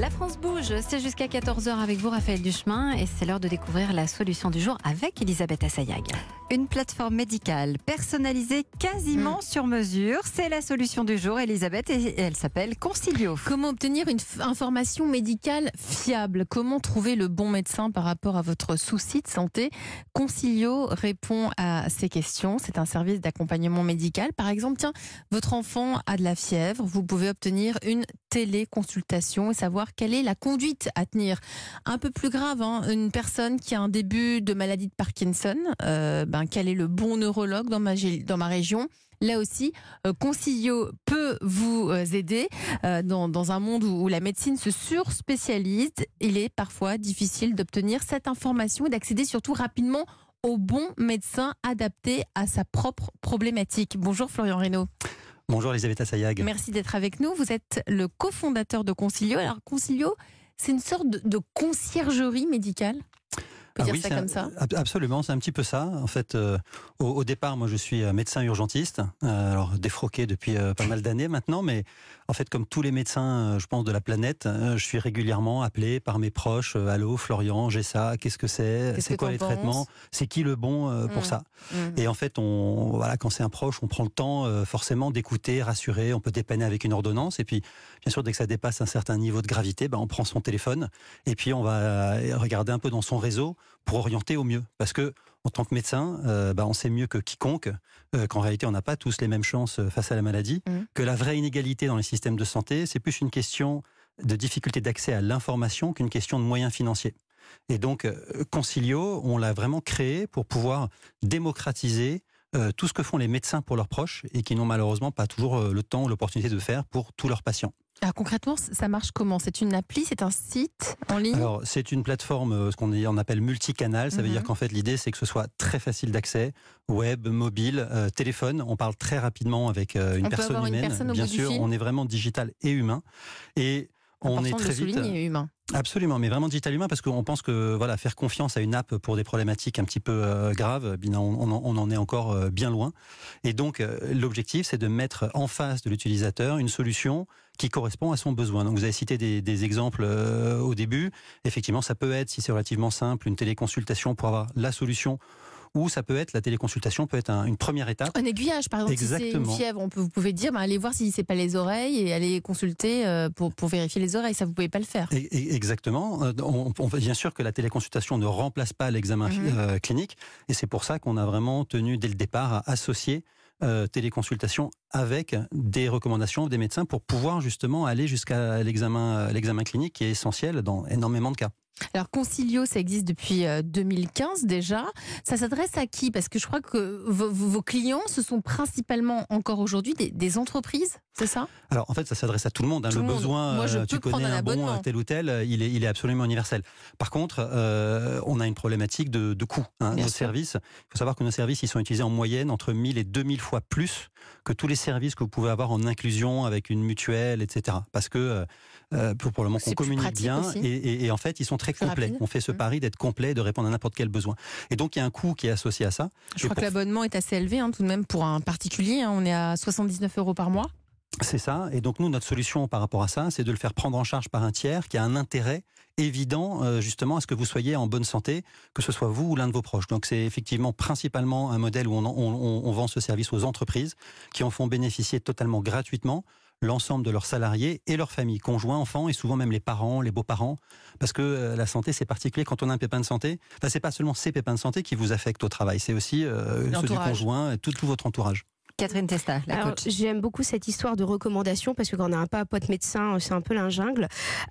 La France bouge, c'est jusqu'à 14h avec vous Raphaël Duchemin et c'est l'heure de découvrir la solution du jour avec Elisabeth Assayag. Une plateforme médicale personnalisée quasiment sur mesure, c'est la solution du jour Elisabeth et elle s'appelle Concilio. Comment obtenir une information médicale fiable? Comment trouver le bon médecin par rapport à votre souci de santé? Concilio répond à ces questions. C'est un service d'accompagnement médical. Par exemple, tiens, votre enfant a de la fièvre, vous pouvez obtenir une téléconsultation et savoir quelle est la conduite à tenir. Un peu plus grave, une personne qui a un début de maladie de Parkinson, quel est le bon neurologue dans ma région? Là aussi, Concilio peut vous aider dans un monde où la médecine se surspécialise. Il est parfois difficile d'obtenir cette information et d'accéder surtout rapidement au bon médecin adapté à sa propre problématique. Bonjour Florian Reynaud. Bonjour Elisabeth Assayag. Merci d'être avec nous. Vous êtes le cofondateur de Concilio. Alors Concilio, c'est une sorte de conciergerie médicale. On peut dire ça comme ça. Absolument, c'est un petit peu ça. En fait, au départ, moi je suis médecin urgentiste, alors défroqué depuis pas mal d'années maintenant, mais en fait, comme tous les médecins, je pense, de la planète, je suis régulièrement appelé par mes proches. Allô, Florian, j'ai ça, qu'est-ce que c'est? C'est quoi les traitements? C'est qui le bon pour ça? Et en fait, quand c'est un proche, on prend le temps forcément d'écouter, rassurer, on peut dépanner avec une ordonnance. Et puis, bien sûr, dès que ça dépasse un certain niveau de gravité, on prend son téléphone et puis on va regarder un peu dans son réseau pour orienter au mieux. Parce que en tant que médecin, on sait mieux que quiconque qu'en réalité, on n'a pas tous les mêmes chances face à la maladie, que la vraie inégalité dans les systèmes de santé, c'est plus une question de difficulté d'accès à l'information qu'une question de moyens financiers. Et donc, Concilio, on l'a vraiment créé pour pouvoir démocratiser tout ce que font les médecins pour leurs proches et qui n'ont malheureusement pas toujours le temps ou l'opportunité de faire pour tous leurs patients. Alors concrètement, ça marche comment? C'est une appli, c'est un site en ligne? Alors c'est une plateforme, ce qu'on appelle multicanal. Ça veut dire qu'en fait l'idée c'est que ce soit très facile d'accès, web, mobile, téléphone. On parle très rapidement avec une personne humaine. Bien sûr, on est vraiment digital et humain. Et on est très vite humain. Absolument, mais vraiment digital humain parce qu'on pense que faire confiance à une app pour des problématiques un petit peu graves, on en est encore bien loin. Et donc l'objectif c'est de mettre en face de l'utilisateur une solution qui correspond à son besoin. Donc vous avez cité des exemples au début. Effectivement, ça peut être, si c'est relativement simple, une téléconsultation pour avoir la solution. Ou ça peut être, la téléconsultation peut être une première étape. Un aiguillage, par exemple. Exactement. Si c'est une fièvre, vous pouvez dire, allez voir si c'est pas les oreilles et allez consulter pour vérifier les oreilles. Ça, vous pouvez pas le faire. Exactement. Bien sûr que la téléconsultation ne remplace pas l'examen clinique. Et c'est pour ça qu'on a vraiment tenu, dès le départ, à associer téléconsultation avec des recommandations des médecins pour pouvoir justement aller jusqu'à l'examen clinique qui est essentiel dans énormément de cas. Alors Concilio, ça existe depuis 2015 déjà. Ça s'adresse à qui? Parce que je crois que vos clients, ce sont principalement encore aujourd'hui des entreprises, c'est ça? Alors en fait, ça s'adresse à tout le monde. Le besoin, moi, tu connais un bon tel ou tel, il est absolument universel. Par contre, on a une problématique de coût. Nos services, il faut savoir que nos services, ils sont utilisés en moyenne entre 1000 et 2000 fois plus que tous les services que vous pouvez avoir en inclusion avec une mutuelle, etc. Parce que pour le moment, on communique bien et en fait, ils sont très complets. On fait ce pari d'être complet, de répondre à n'importe quel besoin. Et donc, il y a un coût qui est associé à ça. Je crois que l'abonnement est assez élevé tout de même pour un particulier. On est à 79 € par mois. C'est ça. Et donc, nous, notre solution par rapport à ça, c'est de le faire prendre en charge par un tiers qui a un intérêt évident, justement, à ce que vous soyez en bonne santé, que ce soit vous ou l'un de vos proches. Donc, c'est effectivement principalement un modèle où on vend ce service aux entreprises qui en font bénéficier totalement gratuitement l'ensemble de leurs salariés et leurs familles, conjoints, enfants et souvent même les parents, les beaux-parents, parce que la santé c'est particulier quand on a un pépin de santé. C'est pas seulement ces pépins de santé qui vous affectent au travail, c'est aussi ceux du conjoint et tout votre entourage. Catherine Testa, la coach. J'aime beaucoup cette histoire de recommandation parce que quand on n'a pas un pote médecin, c'est un peu la jungle.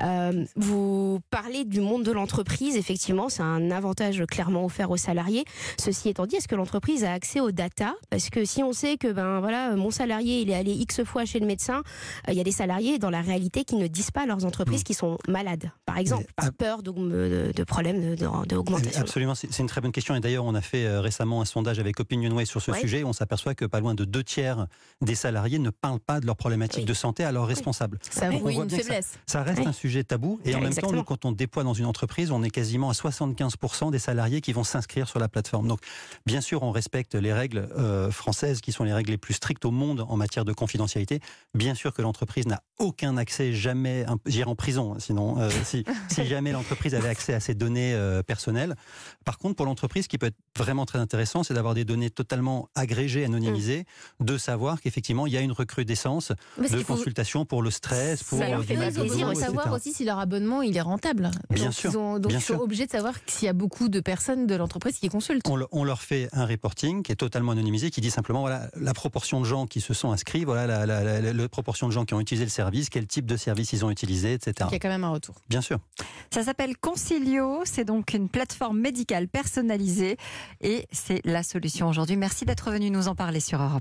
Vous parlez du monde de l'entreprise, effectivement, c'est un avantage clairement offert aux salariés. Ceci étant dit, est-ce que l'entreprise a accès aux data? Parce que si on sait que mon salarié il est allé X fois chez le médecin, il y a des salariés dans la réalité qui ne disent pas à leurs entreprises qu'ils sont malades, par exemple, par peur de problèmes d'augmentation. Absolument, c'est une très bonne question. Et d'ailleurs, on a fait récemment un sondage avec OpinionWay sur ce sujet. On s'aperçoit que pas loin de 2/3 des salariés ne parlent pas de leurs problématiques Oui. de santé à leurs responsables. Ça On avoue voit une bien que faiblesse. Ça reste Oui. un sujet tabou. Et en même temps, Exactement. nous, quand on déploie dans une entreprise, on est quasiment à 75% des salariés qui vont s'inscrire sur la plateforme. Donc, bien sûr, on respecte les règles françaises qui sont les règles les plus strictes au monde en matière de confidentialité. Bien sûr que l'entreprise n'a aucun accès, jamais, j'irai en prison, sinon, si jamais l'entreprise avait accès à ces données personnelles. Par contre, pour l'entreprise, ce qui peut être vraiment très intéressant, c'est d'avoir des données totalement agrégées, anonymisées, de savoir qu'effectivement, il y a une recrudescence Parce de qu'il faut- consultation pour le stress, pour Ça leur du fait mal mal de plaisir Ils dos, veulent etc. savoir aussi si leur abonnement il est rentable. Bien donc sûr, donc bien ils sont sûr. obligés de savoir s'il y a beaucoup de personnes de l'entreprise qui consultent. On leur fait un reporting qui est totalement anonymisé, qui dit simplement voilà la proportion de gens qui se sont inscrits, voilà la proportion de gens qui ont utilisé le service, quel type de service ils ont utilisé, etc. Il y a quand même un retour. Bien sûr. Ça s'appelle Concilio, c'est donc une plateforme médicale personnalisée et c'est la solution aujourd'hui. Merci d'être venu nous en parler sur Europe